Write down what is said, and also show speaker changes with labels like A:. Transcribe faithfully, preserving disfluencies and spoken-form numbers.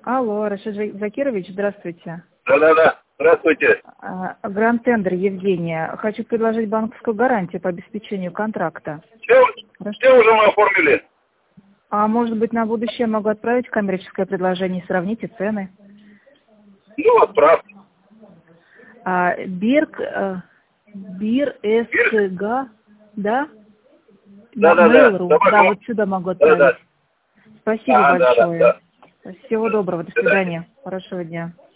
A: Алло, Рашид Жа- Закирович, здравствуйте.
B: Да-да-да, здравствуйте.
A: А, Гранд Тендер, Евгения. Хочу предложить банковскую гарантию по обеспечению контракта.
B: Все,
A: Хорошо.
B: все уже мы оформили.
A: А может быть, на будущее могу отправить коммерческое предложение, сравните цены.
B: Ну, отправьте.
A: А, Бирк, э, Бир СГ, да?
B: Да-да-да.
A: Mail.ru,
B: Собака.
A: да, вот сюда могу отправить.
B: Да-да.
A: Спасибо
B: А, да, да,
A: большое.
B: да.
A: Всего доброго, до
B: До свидания.
A: свидания. Хорошего дня.